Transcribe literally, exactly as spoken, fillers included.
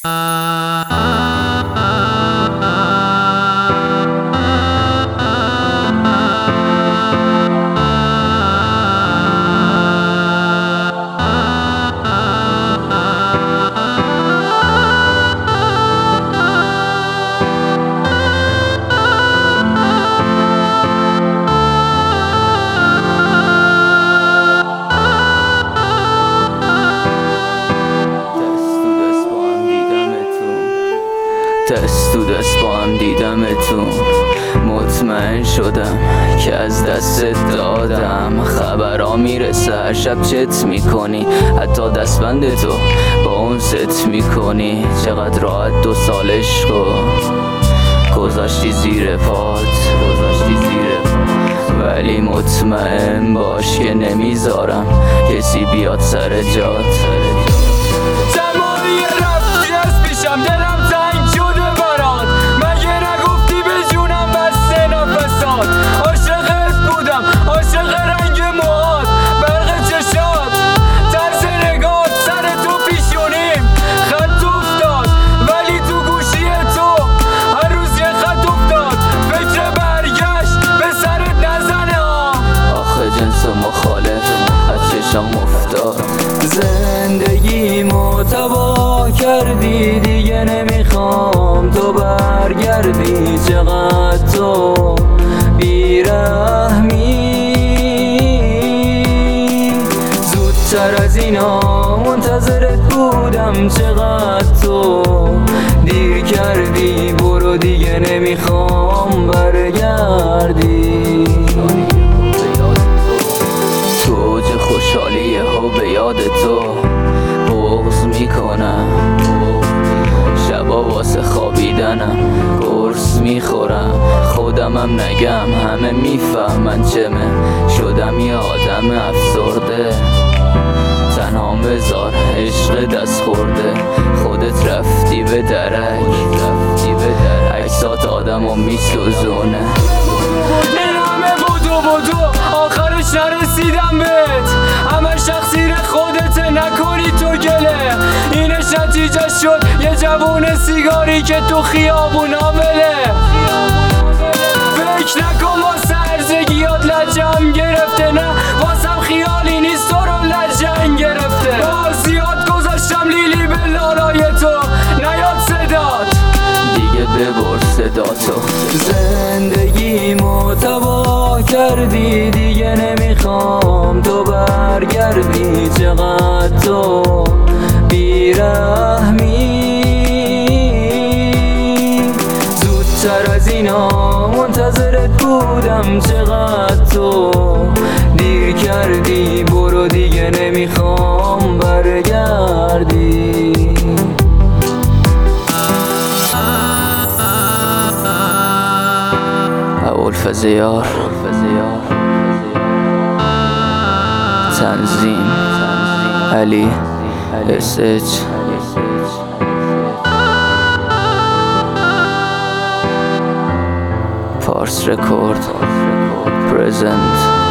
دست تو دست با هم دیدمتون، مطمئن شدم که از دستت دادم. خبرها میرسه هر شب چت میکنی، حتی دستبند تو با اون ست میکنی. چقدر راحت دو سالش کو گذاشتی زیر پات، گذاشتی زیر پات. ولی مطمئن باش که نمیذارم کسی بیاد سر جات. تمامی رفتی از پیشم، دلم تنگ شده برات. مگه نگفتی به جونم بسته نفسات؟ عاشقت بودم، عاشق رنگ موهات، برق چشات، طرز نگات، سر تو پیشونیم خط افتاد. ولی تو گوشی تو هر روز یه خط افتاد. فکر برگشت به سرت نزنه ها. آخه جنس مخالف از چشم افتاد. زندگیمو تباه کردی، دیگه نمیخوام تو برگردی. چقدر تو بیرحمی، زودتر از اینا منتظرت بودم. چقدر تو دیر کردی، برو دیگه نمیخوام برگردی. تو اوج خوشحالی ها به یاد تو بغض میکنم. شبا واسه خوابیدنم قرص میخورم. خودمم نگم همه میفهمن چمه. شدم یه آدم افسرده، تنها بذار عشق دست خورده. خودت رفتی به درک، رفتی به درک. عکسات آدمو میسوزونه. این همه بدو بدو آخرش نرسیدم بهت. همه شخصیر خودت، نکنی تو گله. اینش نتیجه شد یه جوون سیگاری که تو خیابونا بله. فکر نکن واسه هرزگیات لجم گرفته، نه واسم خیالی نیست تو رو لجنگ گرفته. بازیات گذاشتم لیلی به لالای تو، نیاد صدات دیگه ببر صداتو. زندگیمو تباه کردی، دیگه نمیخوام تو برگردی. چقدر تو بیرحمی، زودتر از اینا منتظرت بودم. چقدر تو دیر کردی، برو دیگه نمیخوام برگردی. ابوالفضیار تنظیم علی اس اچ پارس رکورد پرزنت.